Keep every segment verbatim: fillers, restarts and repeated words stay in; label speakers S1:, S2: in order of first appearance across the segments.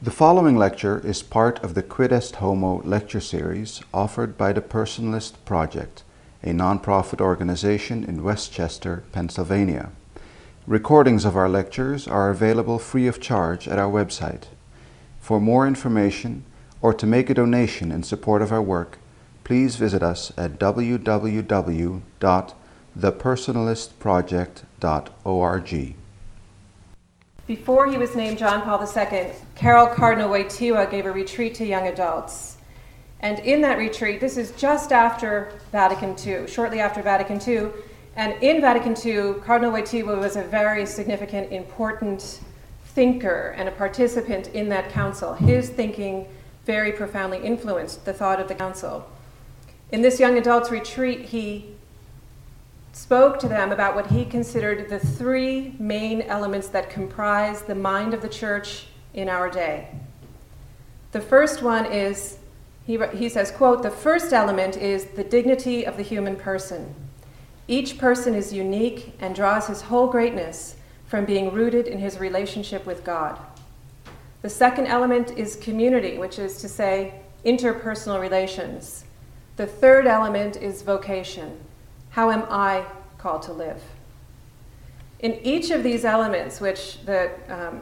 S1: The following lecture is part of the Quid Est Homo lecture series offered by the Personalist Project, a non-profit organization in Westchester, Pennsylvania. Recordings of our lectures are available free of charge at our website. For more information or to make a donation in support of our work, please visit us at w w w dot the personalist project dot org.
S2: Before he was named John Paul the Second, Carol Cardinal Wojtyła gave a retreat to young adults. And in that retreat, this is just after Vatican Two, shortly after Vatican Two, and in Vatican Two, Cardinal Wojtyła was a very significant, important thinker and a participant in that council. His thinking very profoundly influenced the thought of the council. In this young adults retreat, he spoke to them about what he considered the three main elements that comprise the mind of the church in our day. The first one is, he, he says, quote, "The first element is the dignity of the human person. Each person is unique and draws his whole greatness from being rooted in his relationship with God. The second element is community, which is to say, interpersonal relations. The third element is vocation. How am I called to live?" In each of these elements, which the um,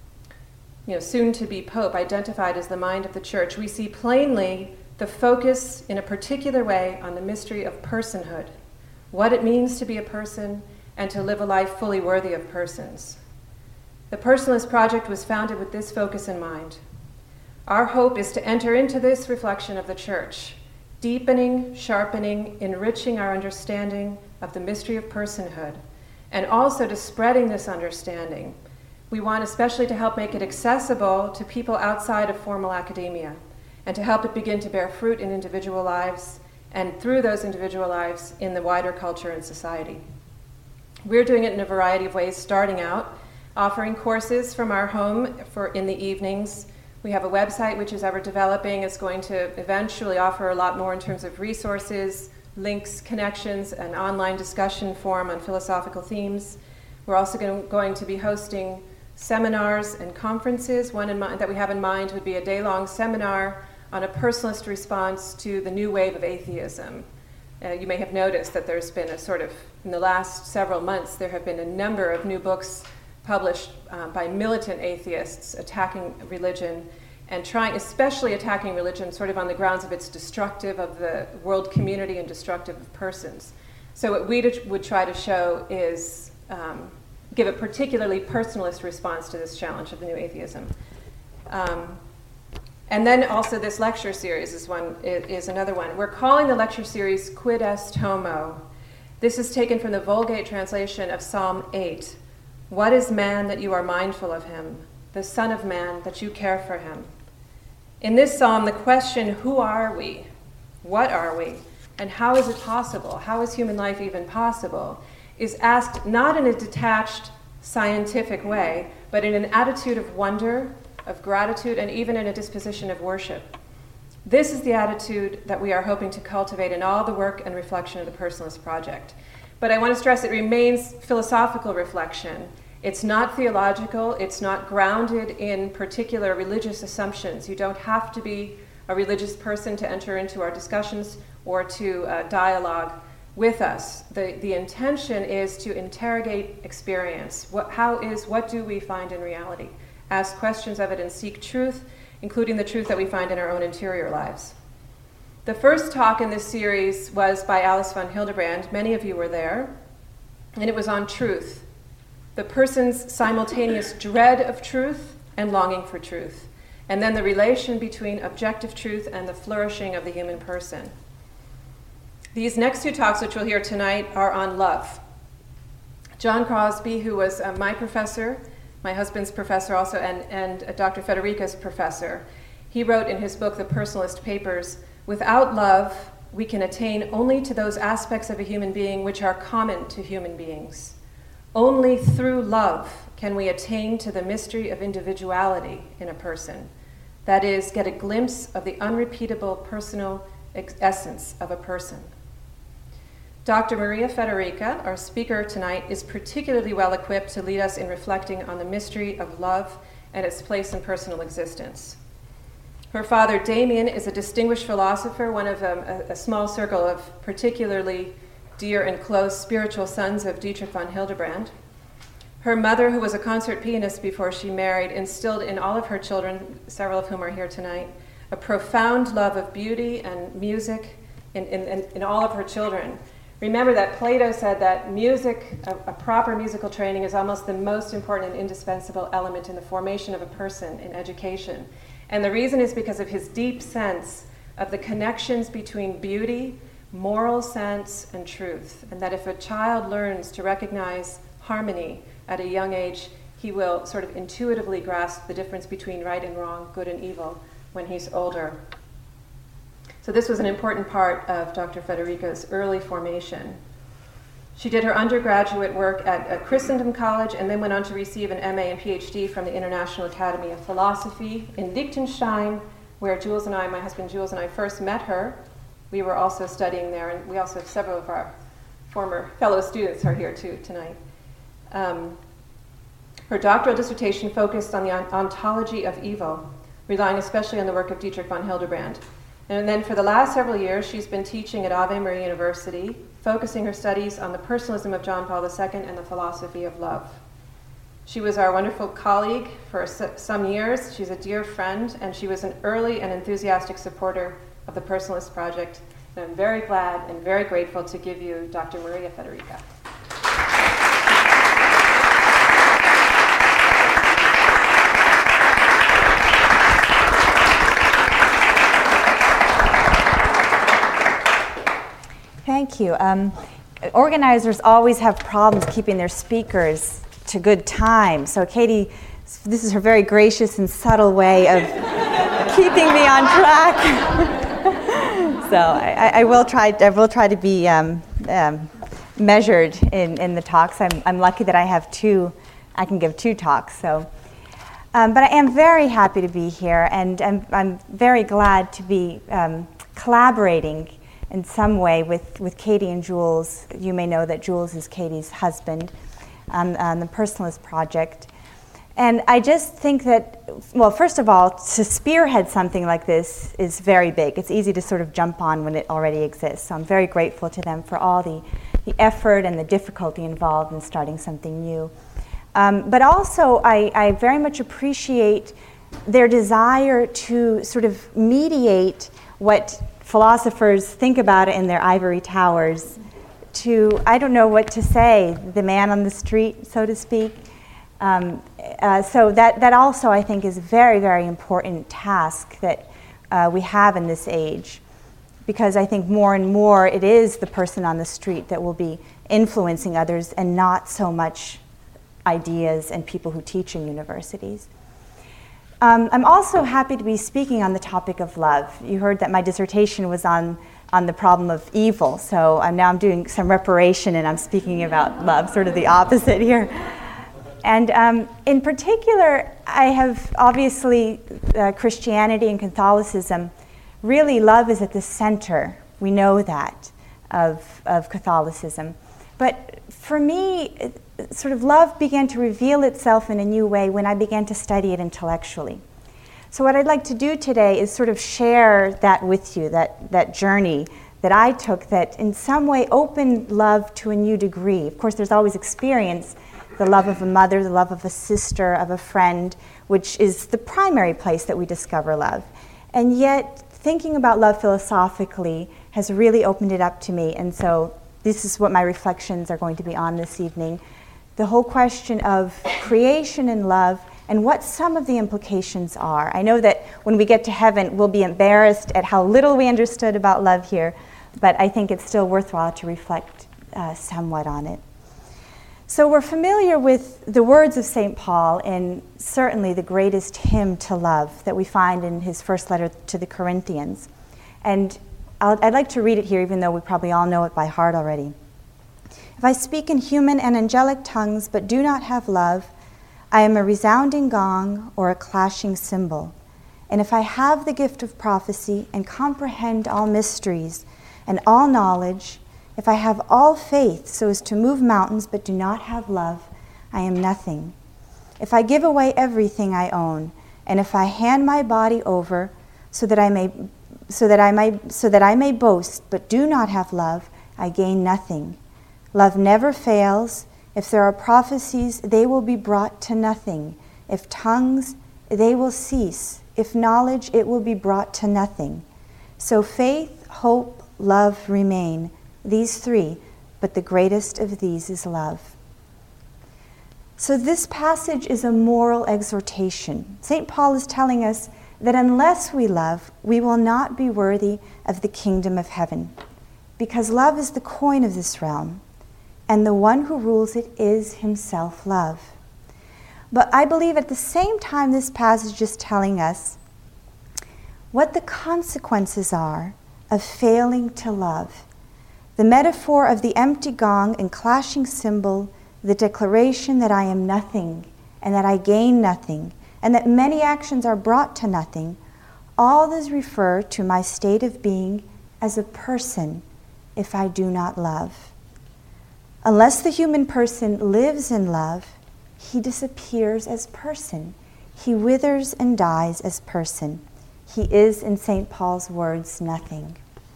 S2: you know, soon-to-be Pope identified as the mind of the Church, we see plainly the focus in a particular way on the mystery of personhood, what it means to be a person and to live a life fully worthy of persons. The Personalist Project was founded with this focus in mind. Our hope is to enter into this reflection of the Church, deepening, sharpening, enriching our understanding of the mystery of personhood, and also to spreading this understanding. We want especially to help make it accessible to people outside of formal academia, and to help it begin to bear fruit in individual lives, and through those individual lives in the wider culture and society. We're doing it in a variety of ways, starting out, offering courses from our home for in the evenings. We have a website which is ever developing. It's going to eventually offer a lot more in terms of resources, links, connections, an online discussion forum on philosophical themes. We're also going to be hosting seminars and conferences. One in mind, that we have in mind would be a day-long seminar on a personalist response to the new wave of atheism. Uh, you may have noticed that there's been a sort of, in the last several months, there have been a number of new books published uh, by militant atheists attacking religion and trying, especially attacking religion sort of on the grounds of it's destructive of the world community and destructive of persons. So what we would try to show is um, give a particularly personalist response to this challenge of the new atheism. Um, and then also this lecture series is, one, is another one. We're calling the lecture series Quid Est Homo. This is taken from the Vulgate translation of Psalm eight. "What is man that you are mindful of him, the Son of Man that you care for him?" In this psalm, the question, who are we? What are we? And how is it possible? How is human life even possible? Is asked not in a detached scientific way, but in an attitude of wonder, of gratitude, and even in a disposition of worship. This is the attitude that we are hoping to cultivate in all the work and reflection of the Personalist Project. But I want to stress it remains philosophical reflection. It's not theological. It's not grounded in particular religious assumptions. You don't have to be a religious person to enter into our discussions or to uh, dialogue with us. The, the intention is to interrogate experience. What, how is, what do we find in reality? Ask questions of it and seek truth, including the truth that we find in our own interior lives. The first talk in this series was by Alice von Hildebrand. Many of you were there. And it was on truth, the person's simultaneous dread of truth and longing for truth, and then the relation between objective truth and the flourishing of the human person. These next two talks, which we'll hear tonight, are on love. John Crosby, who was uh, my professor, my husband's professor also, and, and uh, Doctor Federica's professor, he wrote in his book, The Personalist Papers, "Without love, we can attain only to those aspects of a human being which are common to human beings. Only through love can we attain to the mystery of individuality in a person. That is, get a glimpse of the unrepeatable personal ex- essence of a person." Doctor Maria Federica, our speaker tonight, is particularly well equipped to lead us in reflecting on the mystery of love and its place in personal existence. Her father, Damien, is a distinguished philosopher, one of um, a, a small circle of particularly dear and close spiritual sons of Dietrich von Hildebrand. Her mother, who was a concert pianist before she married, instilled in all of her children, several of whom are here tonight, a profound love of beauty and music in, in, in, in all of her children. Remember that Plato said that music, a, a proper musical training, is almost the most important and indispensable element in the formation of a person in education. And the reason is because of his deep sense of the connections between beauty, moral sense, and truth. And that if a child learns to recognize harmony at a young age, he will sort of intuitively grasp the difference between right and wrong, good and evil, when he's older. So this was an important part of Doctor Federica's early formation. She did her undergraduate work at, at Christendom College and then went on to receive an M A and P H D from the International Academy of Philosophy in Liechtenstein, where Jules and I, my husband Jules and I, first met her. We were also studying there, and we also have several of our former fellow students are here too tonight. Um, her doctoral dissertation focused on the on- ontology of evil, relying especially on the work of Dietrich von Hildebrand. And then for the last several years, she's been teaching at Ave Maria University, focusing her studies on the personalism of John Paul the Second and the philosophy of love. She was our wonderful colleague for some years. She's a dear friend, and she was an early and enthusiastic supporter of the Personalist Project. And I'm very glad and very grateful to give you Doctor Maria Federica.
S3: Thank you. Um, organizers always have problems keeping their speakers to good time. So Katie, this is her very gracious and subtle way of keeping me on track. So I, I will try. I will try to be um, um, measured in, in the talks. I'm, I'm lucky that I have two. I can give two talks. So, um, but I am very happy to be here, and I'm, I'm very glad to be um, collaborating in some way with, with Katie and Jules. You may know that Jules is Katie's husband on, on the Personalist Project. And I just think that, well, first of all, to spearhead something like this is very big. It's easy to sort of jump on when it already exists. So I'm very grateful to them for all the, the effort and the difficulty involved in starting something new. Um, but also, I, I very much appreciate their desire to sort of mediate what philosophers think about it in their ivory towers to, I don't know what to say, the man on the street, so to speak. Um, uh, so that, that also, I think, is a very, very important task that uh, we have in this age, because I think more and more it is the person on the street that will be influencing others and not so much ideas and people who teach in universities. Um, I'm also happy to be speaking on the topic of love. You heard that my dissertation was on, on the problem of evil, so I'm, now I'm doing some reparation and I'm speaking about love, sort of the opposite here. And um, in particular, I have obviously uh, Christianity and Catholicism. Really, love is at the center. We know that of, of Catholicism. But for me, sort of love began to reveal itself in a new way when I began to study it intellectually. So what I'd like to do today is sort of share that with you, that, that journey that I took that in some way opened love to a new degree. Of course, there's always experience, the love of a mother, the love of a sister, of a friend, which is the primary place that we discover love. And yet, thinking about love philosophically has really opened it up to me. And so this is what my reflections are going to be on this evening. The whole question of creation and love and what some of the implications are. I know that when we get to heaven, we'll be embarrassed at how little we understood about love here, but I think it's still worthwhile to reflect uh, somewhat on it. So we're familiar with the words of Saint Paul in certainly the greatest hymn to love that we find in his first letter to the Corinthians. And I'll, I'd like to read it here, even though we probably all know it by heart already. If I speak in human and angelic tongues but do not have love, I am a resounding gong or a clashing cymbal. And if I have the gift of prophecy and comprehend all mysteries and all knowledge, if I have all faith so as to move mountains but do not have love, I am nothing. if I give away everything I own, and if I hand my body over so that I may so that I may so that I may boast but do not have love, I gain nothing. Love never fails. If there are prophecies, they will be brought to nothing. If tongues, they will cease. If knowledge, it will be brought to nothing. So faith, hope, love remain, these three, but the greatest of these is love. So this passage is a moral exhortation. Saint Paul is telling us that unless we love, we will not be worthy of the kingdom of heaven, because love is the coin of this realm, and the one who rules it is himself love. But I believe at the same time this passage is telling us what the consequences are of failing to love. The metaphor of the empty gong and clashing cymbal, the declaration that I am nothing and that I gain nothing and that many actions are brought to nothing, all these refer to my state of being as a person if I do not love. Unless the human person lives in love, he disappears as person. He withers and dies as person. He is, in Saint Paul's words, nothing.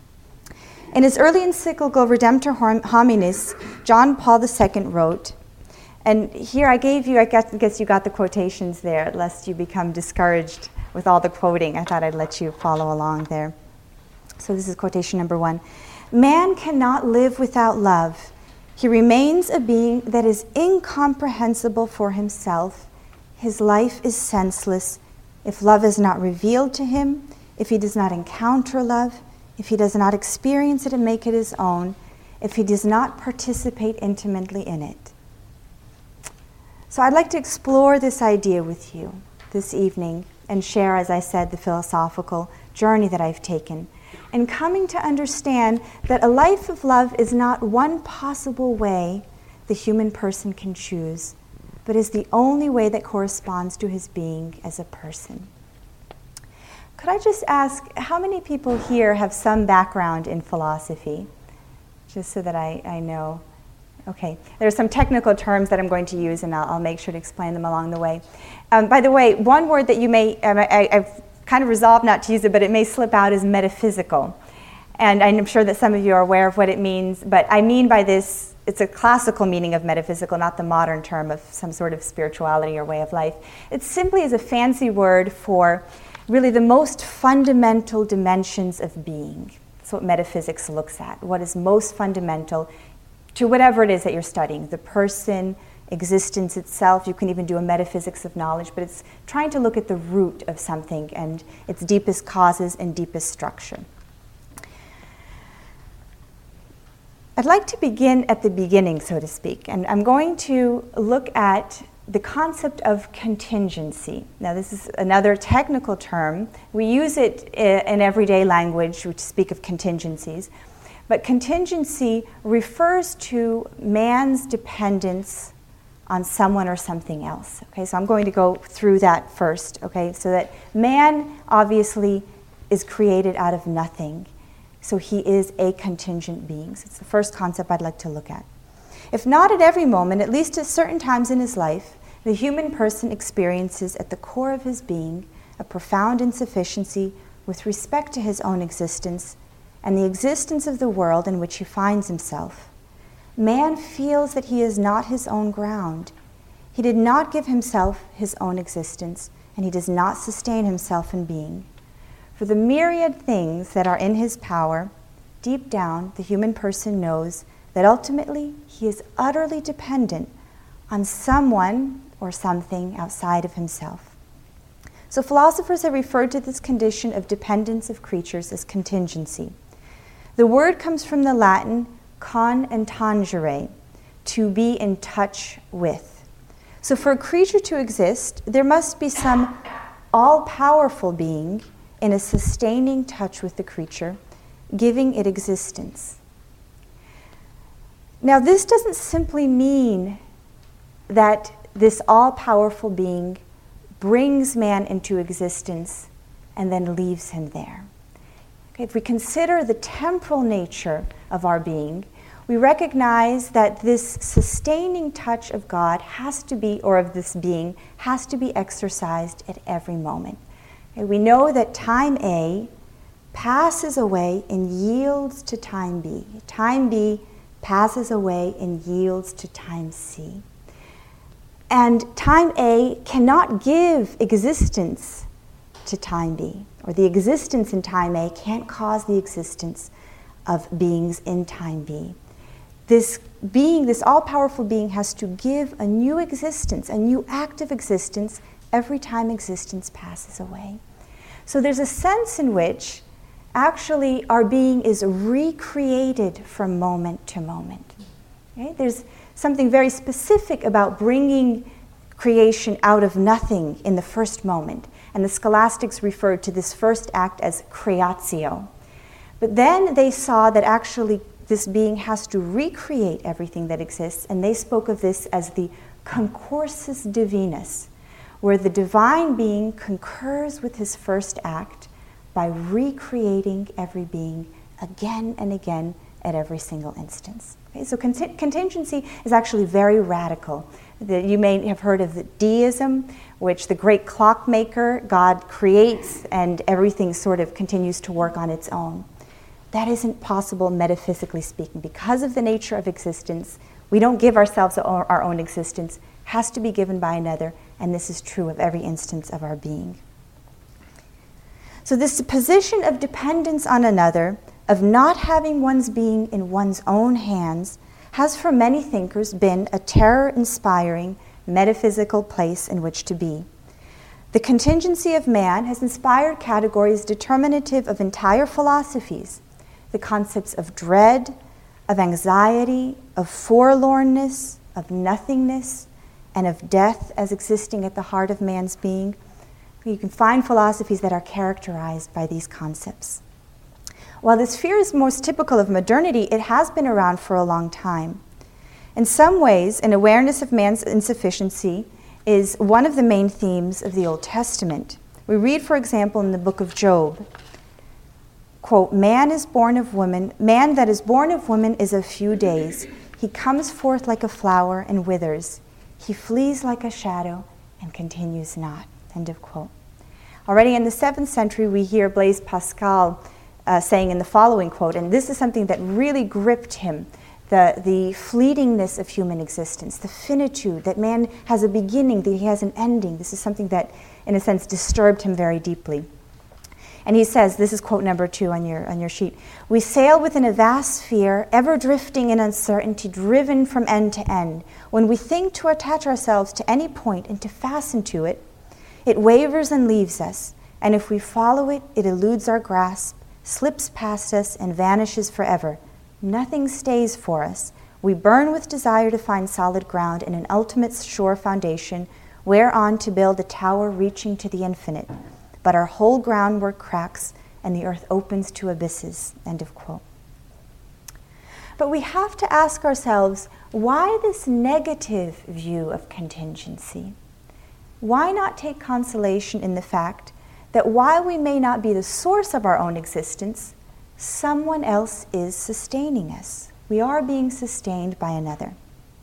S3: In his early encyclical Redemptor Hominis, John Paul the Second wrote, and here I gave you, I guess, I guess you got the quotations there, lest you become discouraged with all the quoting. I thought I'd let you follow along there. So this is quotation number one. Man cannot live without love. He remains a being that is incomprehensible for himself. His life is senseless if love is not revealed to him, if he does not encounter love, if he does not experience it and make it his own, if he does not participate intimately in it. So I'd like to explore this idea with you this evening and share, as I said, the philosophical journey that I've taken, and coming to understand that a life of love is not one possible way the human person can choose, but is the only way that corresponds to his being as a person. Could I just ask, how many people here have some background in philosophy? Just so that I, I know. Okay, there are some technical terms that I'm going to use, and I'll, I'll make sure to explain them along the way. Um, by the way, one word that you may, um, I, I've kind of resolved not to use it, but it may slip out, is metaphysical. And I'm sure that some of you are aware of what it means, but I mean by this, it's a classical meaning of metaphysical, not the modern term of some sort of spirituality or way of life. It simply is a fancy word for really the most fundamental dimensions of being. That's what metaphysics looks at, what is most fundamental to whatever it is that you're studying, the person, existence itself. You can even do a metaphysics of knowledge, but it's trying to look at the root of something and its deepest causes and deepest structure. I'd like to begin at the beginning, so to speak, and I'm going to look at the concept of contingency. Now, this is another technical term. We use it in everyday language to speak of contingencies. But contingency refers to man's dependence on someone or something else. Okay, so I'm going to go through that first. Okay, so that man obviously is created out of nothing. So he is a contingent being. So it's the first concept I'd like to look at. If not at every moment, at least at certain times in his life, the human person experiences at the core of his being a profound insufficiency with respect to his own existence and the existence of the world in which he finds himself. Man feels that he is not his own ground. He did not give himself his own existence, and he does not sustain himself in being. For the myriad things that are in his power, deep down the human person knows that ultimately he is utterly dependent on someone or something outside of himself. So philosophers have referred to this condition of dependence of creatures as contingency. The word comes from the Latin con intangere, to be in touch with. So for a creature to exist, there must be some all-powerful being in a sustaining touch with the creature, giving it existence. Now, this doesn't simply mean that this all-powerful being brings man into existence and then leaves him there. Okay, if we consider the temporal nature of our being, we recognize that this sustaining touch of God has to be, or of this being, has to be exercised at every moment. Okay, we know that time A passes away and yields to time B. Time B passes away and yields to time C. And time A cannot give existence to time B, or the existence in time A can't cause the existence of beings in time B. This being, this all-powerful being, has to give a new existence, a new active existence, every time existence passes away. So there's a sense in which actually our being is recreated from moment to moment. Okay? There's something very specific about bringing creation out of nothing in the first moment. And the scholastics referred to this first act as creatio. But then they saw that actually this being has to recreate everything that exists, and they spoke of this as the concursus divinus, where the divine being concurs with his first act by recreating every being again and again at every single instance. Okay, so cont- contingency is actually very radical. The, you may have heard of the deism, which the great clockmaker, God creates and everything sort of continues to work on its own. That isn't possible metaphysically speaking. Because of the nature of existence, we don't give ourselves our, our own existence. It has to be given by another, and this is true of every instance of our being. So this position of dependence on another, of not having one's being in one's own hands, has for many thinkers been a terror-inspiring metaphysical place in which to be. The contingency of man has inspired categories determinative of entire philosophies, the concepts of dread, of anxiety, of forlornness, of nothingness, and of death as existing at the heart of man's being. You can find philosophies that are characterized by these concepts. While this fear is most typical of modernity, it has been around for a long time. In some ways, an awareness of man's insufficiency is one of the main themes of the Old Testament. We read, for example, in the book of Job, quote, "Man is born of woman, man that is born of woman is of few days. He comes forth like a flower and withers. He flees like a shadow and continues not." End of quote. Already in the seventh century, we hear Blaise Pascal uh, saying in the following quote, and this is something that really gripped him, the, the fleetingness of human existence, the finitude, that man has a beginning, that he has an ending. This is something that, in a sense, disturbed him very deeply. And he says, this is quote number two on your, on your sheet, "We sail within a vast sphere, ever drifting in uncertainty, driven from end to end. When we think to attach ourselves to any point and to fasten to it, it wavers and leaves us, and if we follow it, it eludes our grasp, slips past us, and vanishes forever. Nothing stays for us. We burn with desire to find solid ground and an ultimate sure foundation whereon to build a tower reaching to the infinite. But our whole groundwork cracks, and the earth opens to abysses." End of quote. But we have to ask ourselves, why this negative view of contingency? Why not take consolation in the fact that while we may not be the source of our own existence, someone else is sustaining us. We are being sustained by another.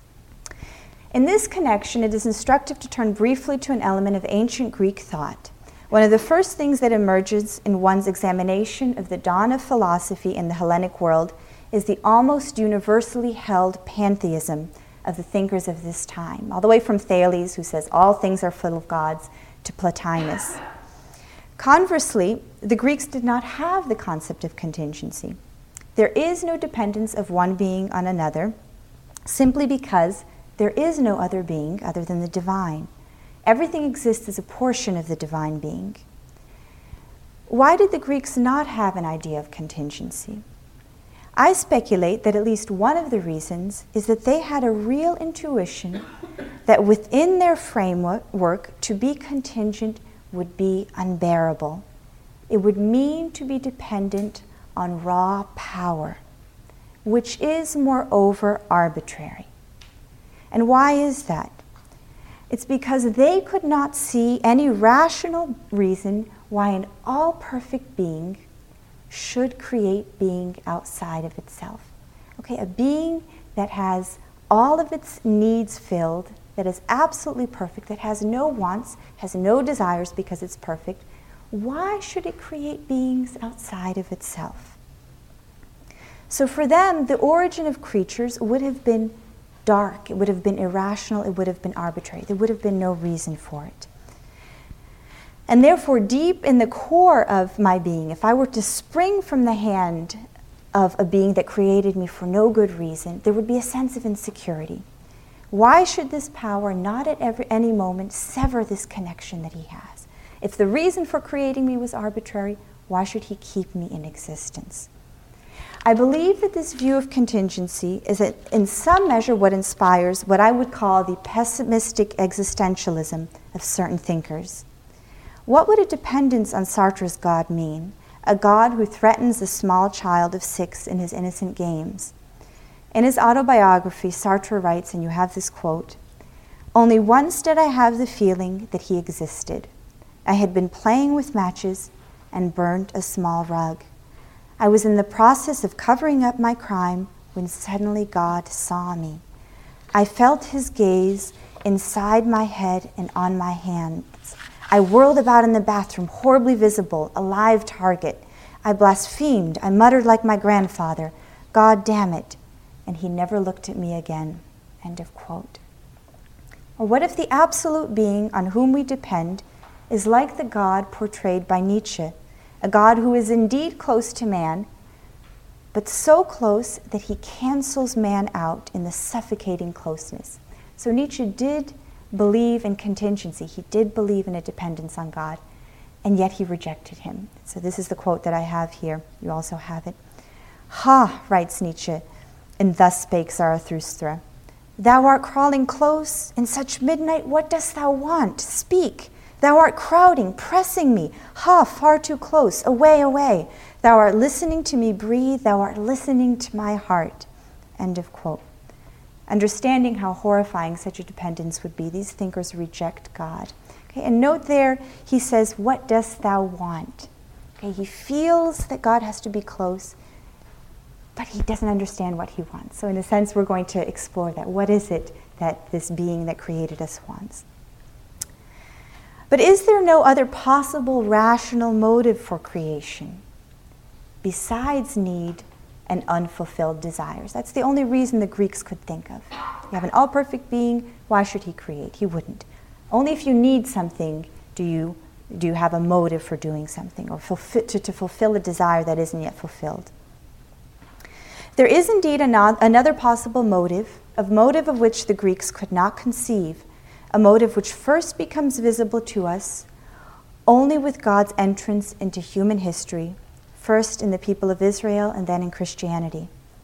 S3: In this connection, it is instructive to turn briefly to an element of ancient Greek thought. One of the first things that emerges in one's examination of the dawn of philosophy in the Hellenic world is the almost universally held pantheism of the thinkers of this time, all the way from Thales, who says all things are full of gods, to Plotinus. Conversely, the Greeks did not have the concept of contingency. There is no dependence of one being on another, simply because there is no other being other than the divine. Everything exists as a portion of the divine being. Why did the Greeks not have an idea of contingency? I speculate that at least one of the reasons is that they had a real intuition that within their framework, to be contingent would be unbearable. It would mean to be dependent on raw power, which is moreover arbitrary. And why is that? It's because they could not see any rational reason why an all-perfect being should create being outside of itself. Okay, a being that has all of its needs filled, that is absolutely perfect, that has no wants, has no desires because it's perfect, why should it create beings outside of itself? So for them, the origin of creatures would have been dark, it would have been irrational, it would have been arbitrary. There would have been no reason for it. And therefore, deep in the core of my being, if I were to spring from the hand of a being that created me for no good reason, there would be a sense of insecurity. Why should this power not at every, any moment sever this connection that he has? If the reason for creating me was arbitrary, why should he keep me in existence? I believe that this view of contingency is in some measure what inspires what I would call the pessimistic existentialism of certain thinkers. What would a dependence on Sartre's God mean? A God who threatens a small child of six in his innocent games. In his autobiography, Sartre writes, and you have this quote, "Only once did I have the feeling that he existed. I had been playing with matches and burnt a small rug. I was in the process of covering up my crime when suddenly God saw me. I felt his gaze inside my head and on my hands. I whirled about in the bathroom, horribly visible, a live target. I blasphemed. I muttered like my grandfather, 'God damn it,' and he never looked at me again." End of quote. Or what if the absolute being on whom we depend is like the God portrayed by Nietzsche, a God who is indeed close to man, but so close that he cancels man out in the suffocating closeness. So Nietzsche did believe in contingency. He did believe in a dependence on God, and yet he rejected him. So this is the quote that I have here. You also have it. "Ha," writes Nietzsche, and thus spake Zarathustra, "thou art crawling close in such midnight. What dost thou want? Speak. Thou art crowding, pressing me. Ha, far too close. Away, away. Thou art listening to me breathe. Thou art listening to my heart." End of quote. Understanding how horrifying such a dependence would be, these thinkers reject God. Okay, and note there, he says, "What dost thou want?" Okay, he feels that God has to be close, but he doesn't understand what he wants. So in a sense, we're going to explore that. What is it that this being that created us wants? But is there no other possible rational motive for creation besides need and unfulfilled desires? That's the only reason the Greeks could think of. You have an all-perfect being, why should he create? He wouldn't. Only if you need something do you, do you have a motive for doing something, or fulfill, to, to fulfill a desire that isn't yet fulfilled. There is indeed an, another possible motive, a motive of which the Greeks could not conceive, a motive which first becomes visible to us only with God's entrance into human history, first in the people of Israel and then in Christianity.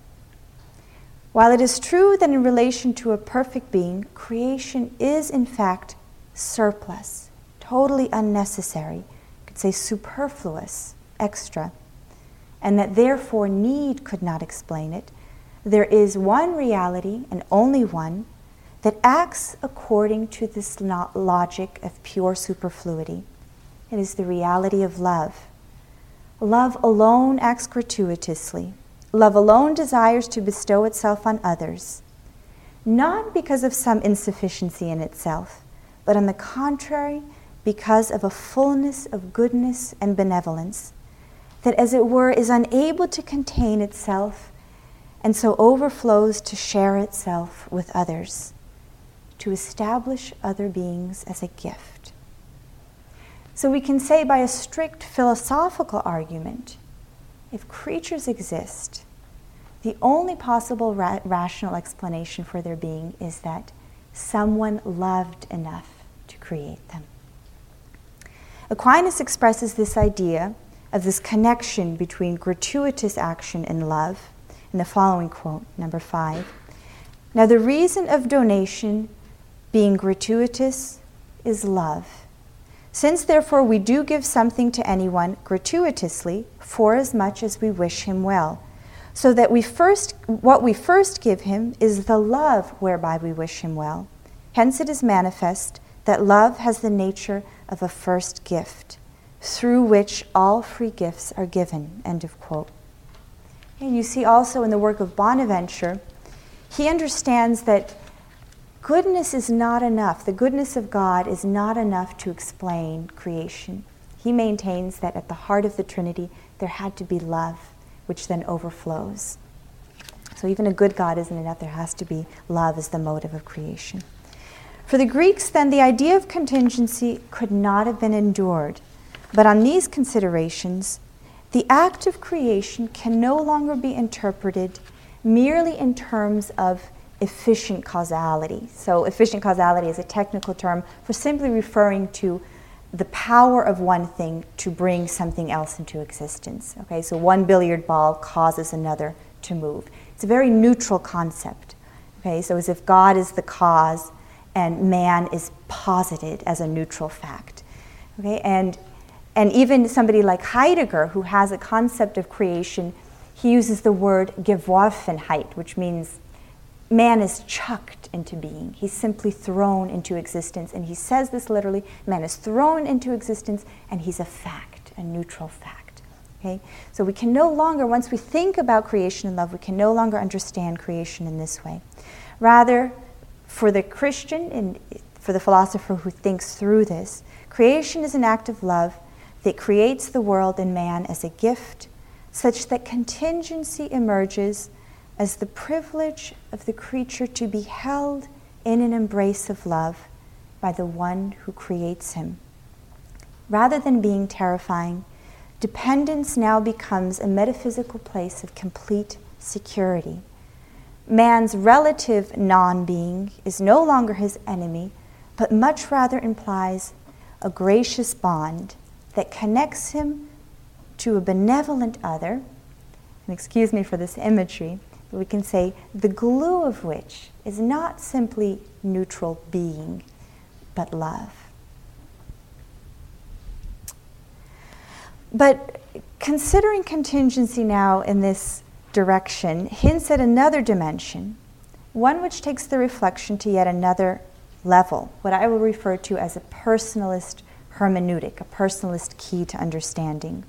S3: While it is true that in relation to a perfect being, creation is in fact surplus, totally unnecessary, you could say superfluous, extra, and that therefore need could not explain it, there is one reality, and only one, that acts according to this logic of pure superfluity. It is the reality of love. Love alone acts gratuitously. Love alone desires to bestow itself on others, not because of some insufficiency in itself, but on the contrary, because of a fullness of goodness and benevolence that, as it were, is unable to contain itself and so overflows to share itself with others, to establish other beings as a gift. So we can say by a strict philosophical argument, if creatures exist, the only possible ra- rational explanation for their being is that someone loved enough to create them. Aquinas expresses this idea of this connection between gratuitous action and love in the following quote, number five. "Now the reason of donation being gratuitous is love. Since therefore we do give something to anyone gratuitously for as much as we wish him well, so that we first, what we first give him is the love whereby we wish him well. Hence it is manifest that love has the nature of a first gift, through which all free gifts are given." End of quote. And you see also in the work of Bonaventure, he understands that goodness is not enough. The goodness of God is not enough to explain creation. He maintains that at the heart of the Trinity, there had to be love, which then overflows. So even a good God isn't enough. There has to be love as the motive of creation. For the Greeks, then, the idea of contingency could not have been endured. But on these considerations, the act of creation can no longer be interpreted merely in terms of efficient causality. So efficient causality is a technical term for simply referring to the power of one thing to bring something else into existence. Okay, so one billiard ball causes another to move. It's a very neutral concept. Okay, so as if God is the cause and man is posited as a neutral fact. Okay, and and even somebody like Heidegger, who has a concept of creation, he uses the word Geworfenheit, which means man is chucked into being. He's simply thrown into existence. And he says this literally, man is thrown into existence and he's a fact, a neutral fact. Okay? So we can no longer, once we think about creation and love, we can no longer understand creation in this way. Rather, for the Christian and for the philosopher who thinks through this, creation is an act of love that creates the world and man as a gift, such that contingency emerges as the privilege of the creature to be held in an embrace of love by the one who creates him. Rather than being terrifying, dependence now becomes a metaphysical place of complete security. Man's relative non-being is no longer his enemy, but much rather implies a gracious bond that connects him to a benevolent other, and excuse me for this imagery, but we can say the glue of which is not simply neutral being, but love. But considering contingency now in this direction hints at another dimension, one which takes the reflection to yet another level, what I will refer to as a personalist hermeneutic, a personalist key to understanding.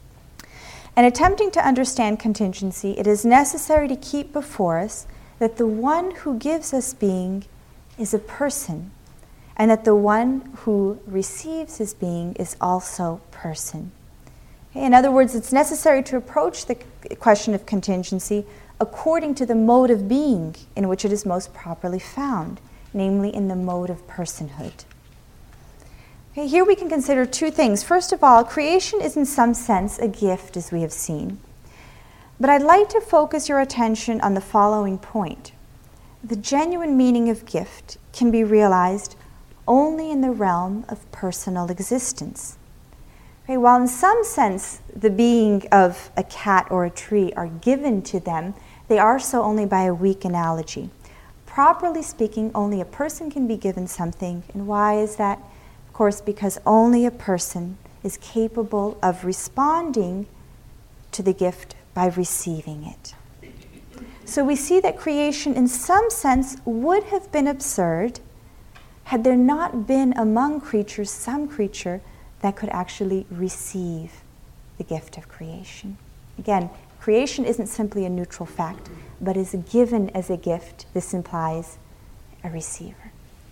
S3: In attempting to understand contingency, it is necessary to keep before us that the one who gives us being is a person, and that the one who receives his being is also person. Okay, in other words, it's necessary to approach the question of contingency according to the mode of being in which it is most properly found, namely in the mode of personhood. Okay, here we can consider two things. First of all, creation is in some sense a gift, as we have seen. But I'd like to focus your attention on the following point. The genuine meaning of gift can be realized only in the realm of personal existence. Okay, while in some sense the being of a cat or a tree are given to them, they are so only by a weak analogy. Properly speaking, only a person can be given something. And why is that? Of course, because only a person is capable of responding to the gift by receiving it. So we see that creation in some sense would have been absurd had there not been among creatures some creature that could actually receive the gift of creation. Again, creation isn't simply a neutral fact, but is given as a gift. This implies a receiver.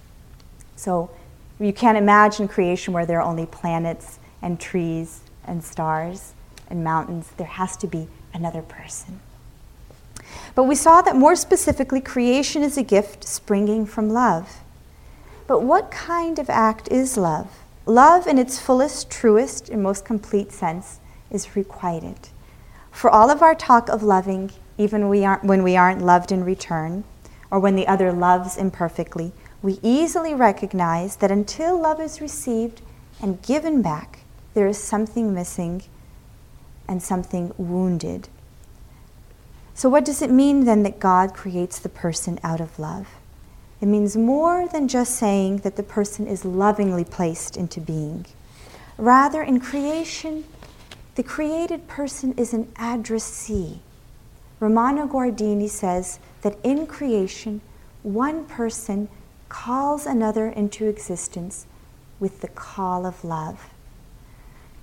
S3: So you can't imagine creation where there are only planets and trees and stars and mountains. There has to be another person. But we saw that more specifically, creation is a gift springing from love. But what kind of act is love? Love in its fullest, truest, and most complete sense is requited. For all of our talk of loving, even we aren't, when we aren't loved in return, or when the other loves imperfectly, we easily recognize that until love is received and given back, there is something missing and something wounded. So what does it mean then that God creates the person out of love? It means more than just saying that the person is lovingly placed into being. Rather, in creation, the created person is an addressee. Romano Guardini says that in creation, one person calls another into existence with the call of love.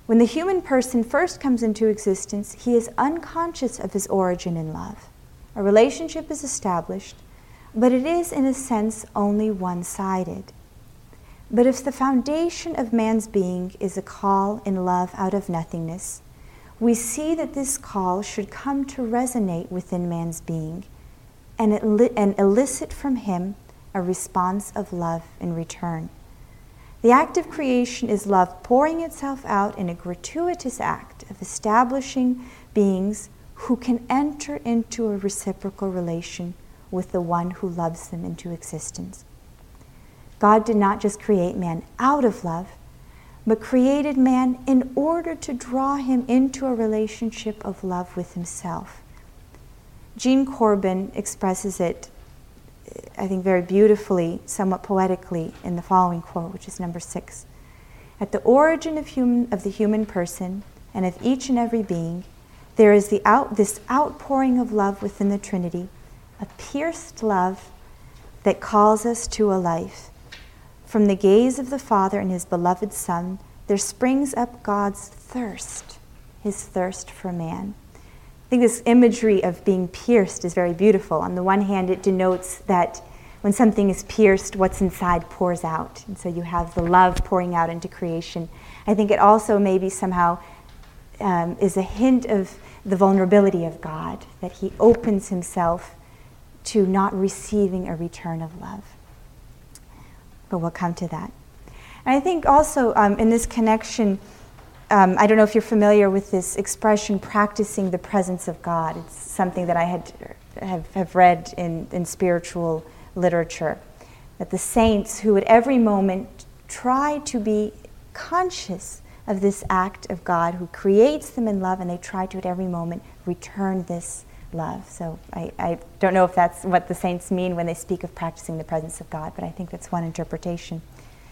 S3: When the human person first comes into existence, he is unconscious of his origin in love. A relationship is established, but it is, in a sense, only one-sided. But if the foundation of man's being is a call in love out of nothingness, we see that this call should come to resonate within man's being and, el- and elicit from him a response of love in return. The act of creation is love pouring itself out in a gratuitous act of establishing beings who can enter into a reciprocal relation with the one who loves them into existence. God did not just create man out of love, but created man in order to draw him into a relationship of love with himself. Jean Corbin expresses it, I think, very beautifully, somewhat poetically, in the following quote, which is number six. At the origin of, human, of the human person and of each and every being, there is the out, this outpouring of love within the Trinity, a pierced love that calls us to a life. From the gaze of the Father and his beloved Son, there springs up God's thirst, his thirst for man. I think this imagery of being pierced is very beautiful. On the one hand, it denotes that when something is pierced, what's inside pours out. And so you have the love pouring out into creation. I think it also maybe somehow um, is a hint of the vulnerability of God, that he opens himself to not receiving a return of love. But we'll come to that. And I think also um, in this connection, um, I don't know if you're familiar with this expression, practicing the presence of God. It's something that I had have, have read in, in spiritual literature, that the saints who at every moment try to be conscious of this act of God who creates them in love, and they try to at every moment return this love. So I, I don't know if that's what the saints mean when they speak of practicing the presence of God, but I think that's one interpretation.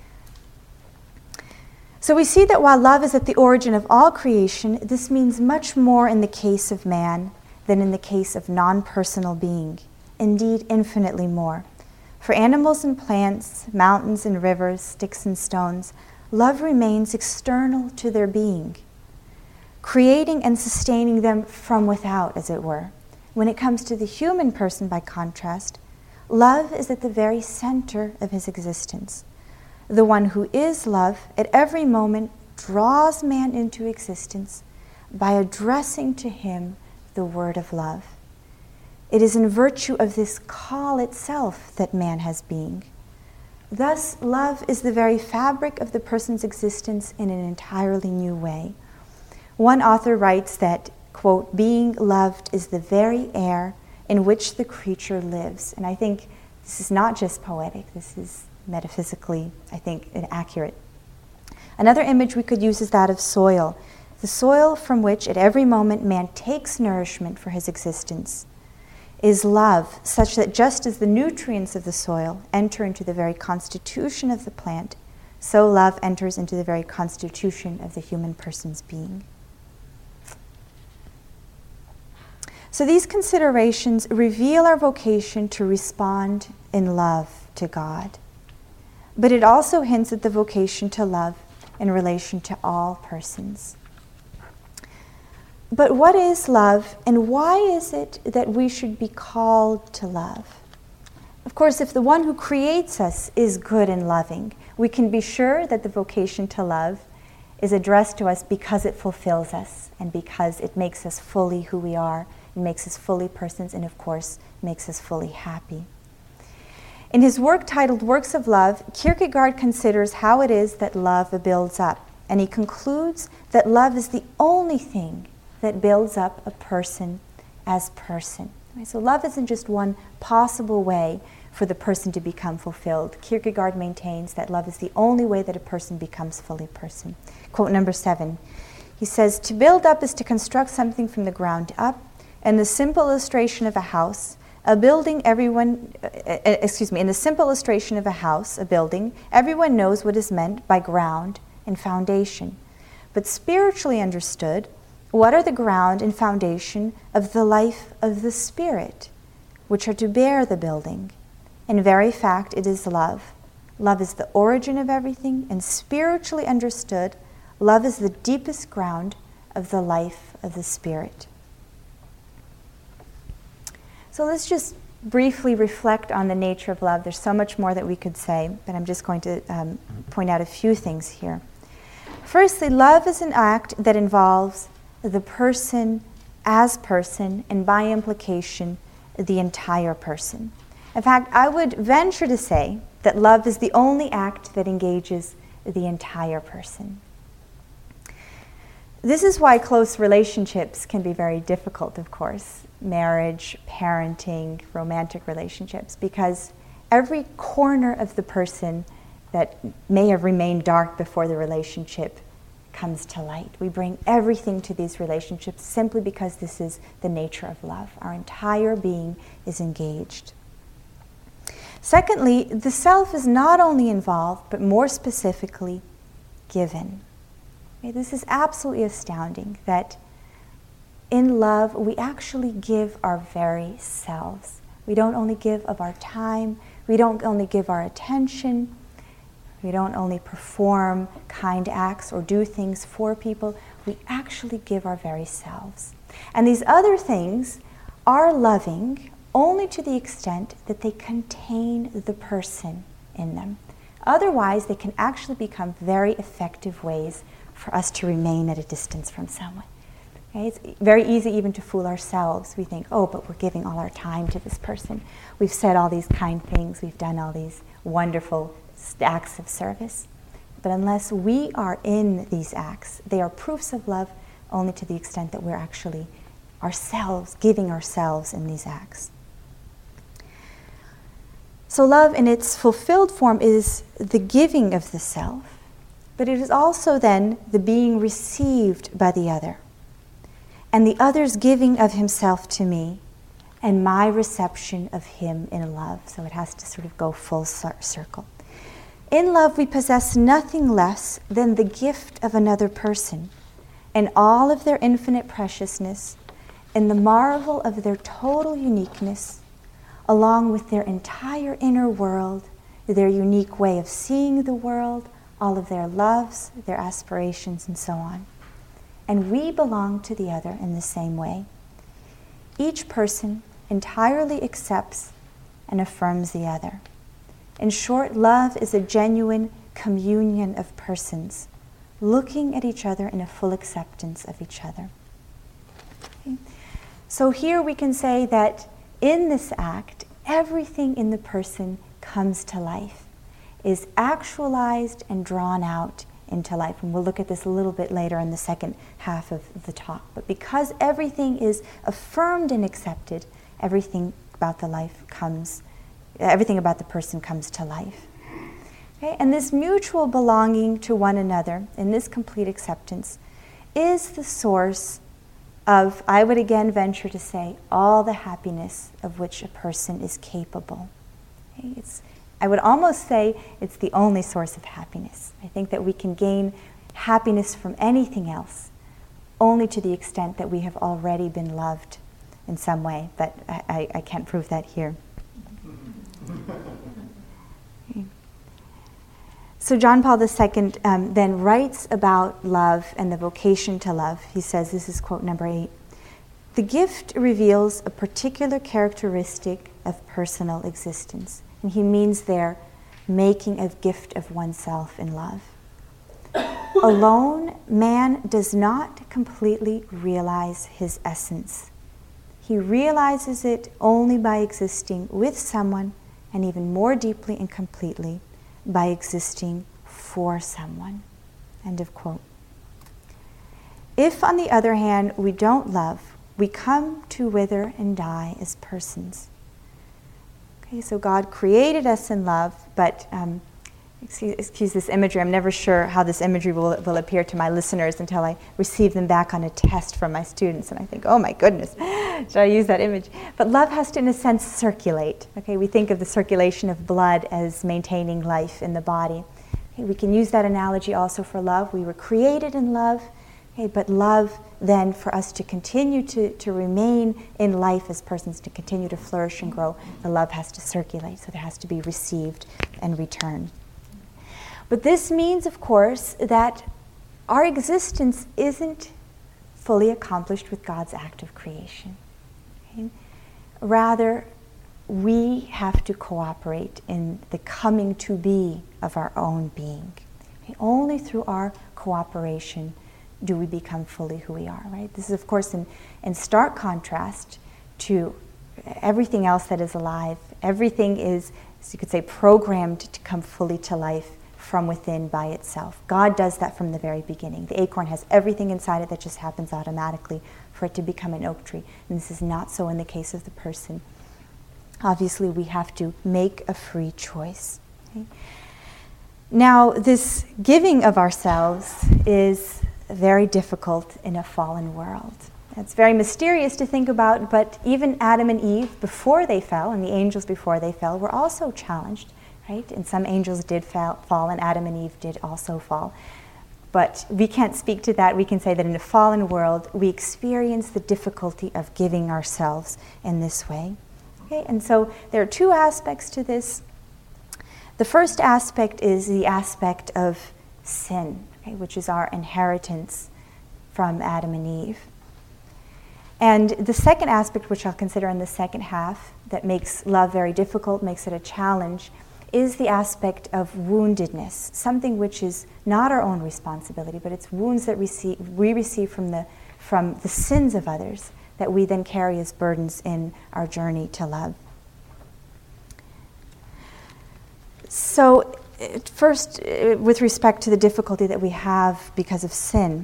S3: So we see that while love is at the origin of all creation, this means much more in the case of man than in the case of non-personal being. Indeed, infinitely more. For animals and plants, mountains and rivers, sticks and stones, love remains external to their being, creating and sustaining them from without, as it were. When it comes to the human person, by contrast, love is at the very center of his existence. The one who is love at every moment draws man into existence by addressing to him the word of love. It is in virtue of this call itself that man has being. Thus, love is the very fabric of the person's existence in an entirely new way. One author writes that, quote, being loved is the very air in which the creature lives. And I think this is not just poetic, this is metaphysically, I think, inaccurate. Another image we could use is that of soil, the soil from which at every moment man takes nourishment for his existence. Is love, such that just as the nutrients of the soil enter into the very constitution of the plant, so love enters into the very constitution of the human person's being. So these considerations reveal our vocation to respond in love to God. But it also hints at the vocation to love in relation to all persons. But what is love, and why is it that we should be called to love? Of course, if the one who creates us is good and loving, we can be sure that the vocation to love is addressed to us because it fulfills us and because it makes us fully who we are, and makes us fully persons, and of course, makes us fully happy. In his work titled Works of Love, Kierkegaard considers how it is that love builds up, and he concludes that love is the only thing that builds up a person as person. So love isn't just one possible way for the person to become fulfilled. Kierkegaard maintains that love is the only way that a person becomes fully person. Quote number seven. He says, to build up is to construct something from the ground up, and the simple illustration of a house, a building everyone, uh, excuse me, in the simple illustration of a house, a building, everyone knows what is meant by ground and foundation. But spiritually understood, what are the ground and foundation of the life of the Spirit, which are to bear the building? In very fact, it is love. Love is the origin of everything, and spiritually understood, Love is the deepest ground of the life of the Spirit. So let's just briefly reflect on the nature of love. There's so much more that we could say, but I'm just going to um, point out a few things here. Firstly, love is an act that involves the person as person, and by implication, the entire person. In fact, I would venture to say that love is the only act that engages the entire person. This is why close relationships can be very difficult, of course. Marriage, parenting, romantic relationships, because every corner of the person that may have remained dark before the relationship comes to light. We bring everything to these relationships simply because this is the nature of love. Our entire being is engaged. Secondly, the self is not only involved, but more specifically, given. Okay, this is absolutely astounding that in love, we actually give our very selves. We don't only give of our time, we don't only give our attention, we don't only perform kind acts or do things for people, we actually give our very selves. And these other things are loving only to the extent that they contain the person in them. Otherwise, they can actually become very effective ways for us to remain at a distance from someone. Okay? It's very easy even to fool ourselves. We think, oh, but we're giving all our time to this person. We've said all these kind things. We've done all these wonderful acts of service. But unless we are in these acts, they are proofs of love only to the extent that we're actually ourselves, giving ourselves in these acts. So love in its fulfilled form is the giving of the self, but it is also then the being received by the other, and the other's giving of himself to me, and my reception of him in love. So it has to sort of go full circle. In love, we possess nothing less than the gift of another person, and all of their infinite preciousness, and the marvel of their total uniqueness, along with their entire inner world, their unique way of seeing the world, all of their loves, their aspirations, and so on. And we belong to the other in the same way. Each person entirely accepts and affirms the other. In short, love is a genuine communion of persons, looking at each other in a full acceptance of each other. Okay? So here we can say that in this act, everything in the person comes to life, is actualized and drawn out into life. And we'll look at this a little bit later in the second half of the talk. But because everything is affirmed and accepted, everything about the life comes, everything about the person comes to life. Okay? And this mutual belonging to one another, in this complete acceptance, is the source of, I would again venture to say, all the happiness of which a person is capable. Okay? It's, I would almost say it's the only source of happiness. I think that we can gain happiness from anything else, only to the extent that we have already been loved in some way, but I, I, I can't prove that here. Okay. So John Paul the Second um, then writes about love and the vocation to love. He says, this is quote number eight, "The gift reveals a particular characteristic of personal existence." And he means there, making a gift of oneself in love. Alone, man does not completely realize his essence. He realizes it only by existing with someone, and even more deeply and completely, by existing for someone. End of quote. If, on the other hand, we don't love, we come to wither and die as persons. Okay, so God created us in love, but um, excuse, excuse this imagery. I'm never sure how this imagery will, will appear to my listeners until I receive them back on a test from my students, and I think, oh my goodness, should I use that image? But love has to, in a sense, circulate. Okay, we think of the circulation of blood as maintaining life in the body. Okay, we can use that analogy also for love. We were created in love, okay, but love then, for us to continue to, to remain in life as persons, to continue to flourish and grow, the love has to circulate, so there has to be received and returned. But this means, of course, that our existence isn't fully accomplished with God's act of creation. Okay? Rather, we have to cooperate in the coming to be of our own being. Okay? Only through our cooperation do we become fully who we are, right? This is, of course, in, in stark contrast to everything else that is alive. Everything is, as you could say, programmed to come fully to life from within by itself. God does that from the very beginning. The acorn has everything inside it that just happens automatically for it to become an oak tree. And this is not so in the case of the person. Obviously, we have to make a free choice. Okay? Now, this giving of ourselves is very difficult in a fallen world. It's very mysterious to think about, but even Adam and Eve, before they fell, and the angels before they fell, were also challenged, right? And some angels did fall, fall, and Adam and Eve did also fall. But we can't speak to that. We can say that in a fallen world, we experience the difficulty of giving ourselves in this way. Okay? And so there are two aspects to this. The first aspect is the aspect of sin, okay, which is our inheritance from Adam and Eve. And the second aspect, which I'll consider in the second half, that makes love very difficult, makes it a challenge, is the aspect of woundedness, something which is not our own responsibility, but it's wounds that receive, we receive from the, from the sins of others that we then carry as burdens in our journey to love. So, first, with respect to the difficulty that we have because of sin,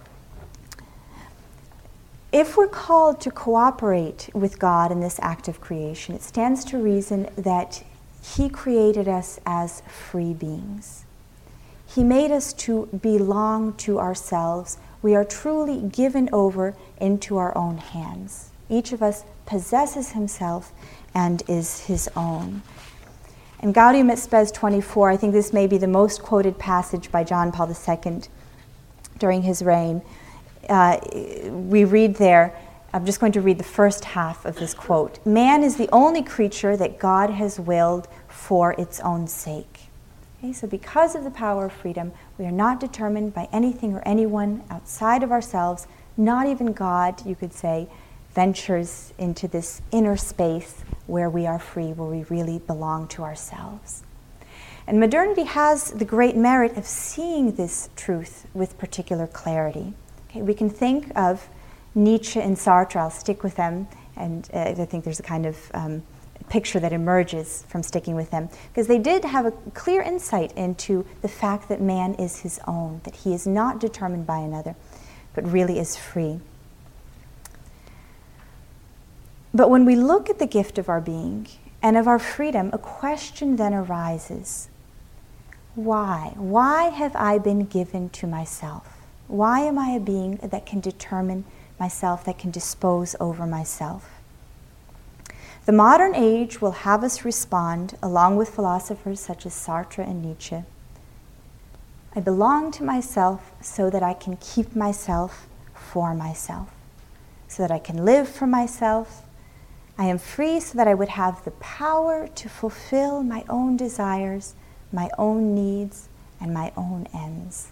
S3: if we're called to cooperate with God in this act of creation, it stands to reason that He created us as free beings. He made us to belong to ourselves. We are truly given over into our own hands. Each of us possesses himself and is his own. In Gaudium et Spes twenty-four, I think this may be the most quoted passage by John Paul the Second during his reign. Uh, we read there, I'm just going to read the first half of this quote. Man is the only creature that God has willed for its own sake. Okay, so because of the power of freedom, we are not determined by anything or anyone outside of ourselves. Not even God, you could say, ventures into this inner space where we are free, where we really belong to ourselves. And modernity has the great merit of seeing this truth with particular clarity. Okay, we can think of Nietzsche and Sartre. I'll stick with them, and uh, I think there's a kind of um, picture that emerges from sticking with them, because they did have a clear insight into the fact that man is his own, that he is not determined by another, but really is free. But when we look at the gift of our being and of our freedom, a question then arises. Why? Why have I been given to myself? Why am I a being that can determine myself, that can dispose over myself? The modern age will have us respond, along with philosophers such as Sartre and Nietzsche, I belong to myself so that I can keep myself for myself, so that I can live for myself. I am free so that I would have the power to fulfill my own desires, my own needs, and my own ends.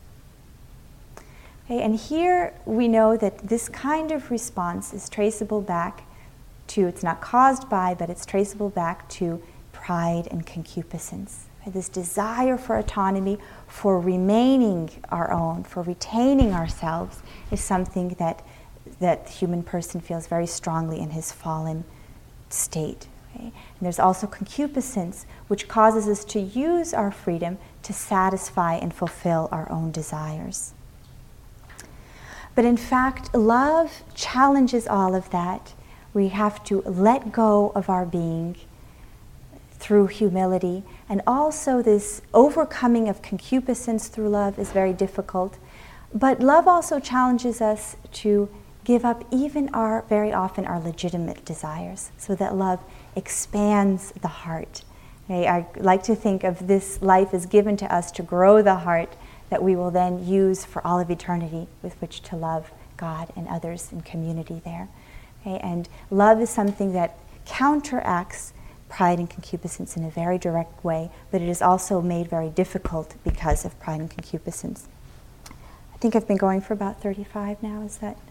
S3: Okay, and here we know that this kind of response is traceable back to, it's not caused by, but it's traceable back to pride and concupiscence. Okay, this desire for autonomy, for remaining our own, for retaining ourselves, is something that that the human person feels very strongly in his fallen state. Okay? And there's also concupiscence, which causes us to use our freedom to satisfy and fulfill our own desires. But in fact, love challenges all of that. We have to let go of our being through humility, and also this overcoming of concupiscence through love is very difficult. But love also challenges us to give up even our, very often, our legitimate desires, so that love expands the heart. Okay, I like to think of this life as given to us to grow the heart that we will then use for all of eternity with which to love God and others in community there. Okay, and love is something that counteracts pride and concupiscence in a very direct way, but it is also made very difficult because of pride and concupiscence. think I've been going for about thirty-five now, is that?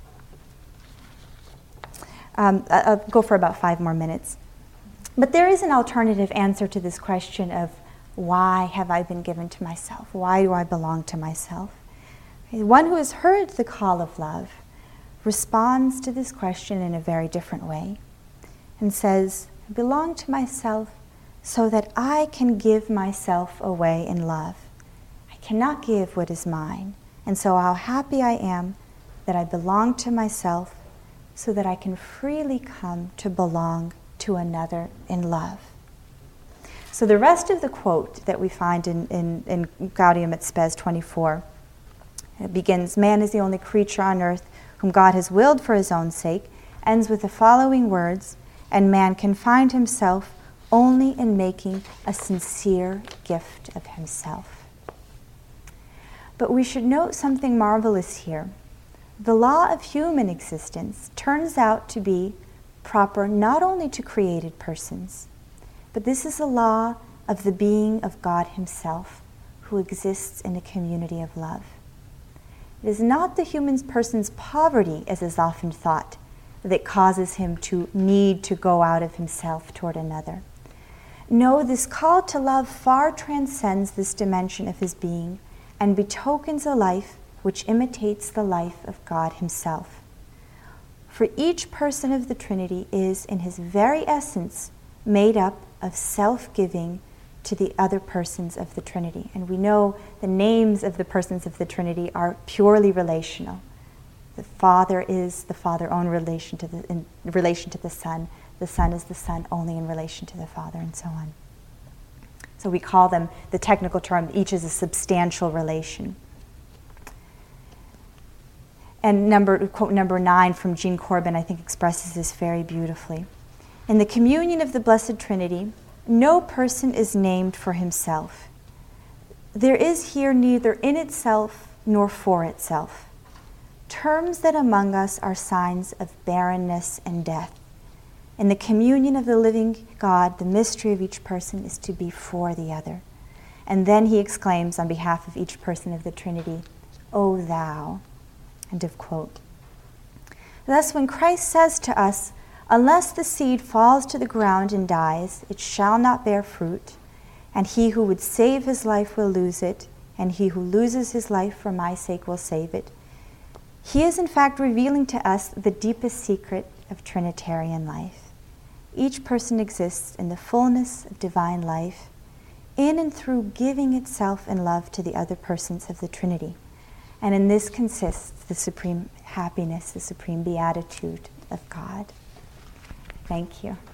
S3: Um, I'll go for about five more minutes. But there is an alternative answer to this question of why have I been given to myself? Why do I belong to myself? One who has heard the call of love responds to this question in a very different way and says, I belong to myself so that I can give myself away in love. I cannot give what is mine, and so how happy I am that I belong to myself so that I can freely come to belong to another in love. So the rest of the quote that we find in, in, in Gaudium et Spes twenty-four, it begins, man is the only creature on earth whom God has willed for his own sake, ends with the following words, and man can find himself only in making a sincere gift of himself. But we should note something marvelous here. The law of human existence turns out to be proper not only to created persons, but this is a law of the being of God himself, who exists in a community of love. It is not the human person's poverty, as is often thought, that causes him to need to go out of himself toward another. No, this call to love far transcends this dimension of his being and betokens a life which imitates the life of God himself. For each person of the Trinity is, in his very essence, made up of self-giving to the other persons of the Trinity. And we know the names of the persons of the Trinity are purely relational. The Father is the Father only relation to the, in relation to the Son. The Son is the Son only in relation to the Father, and so on. So we call them, the technical term, each is a substantial relation. And number, quote number nine from Jean Corbin, I think expresses this very beautifully. In the communion of the Blessed Trinity, no person is named for himself. There is here neither in itself nor for itself. Terms that among us are signs of barrenness and death. In the communion of the living God, the mystery of each person is to be for the other. And then he exclaims on behalf of each person of the Trinity, O thou. End of quote. Thus, when Christ says to us, unless the seed falls to the ground and dies, it shall not bear fruit, and he who would save his life will lose it, and he who loses his life for my sake will save it, he is in fact revealing to us the deepest secret of Trinitarian life. Each person exists in the fullness of divine life, in and through giving itself in love to the other persons of the Trinity. And in this consists the supreme happiness, the supreme beatitude of God. Thank you.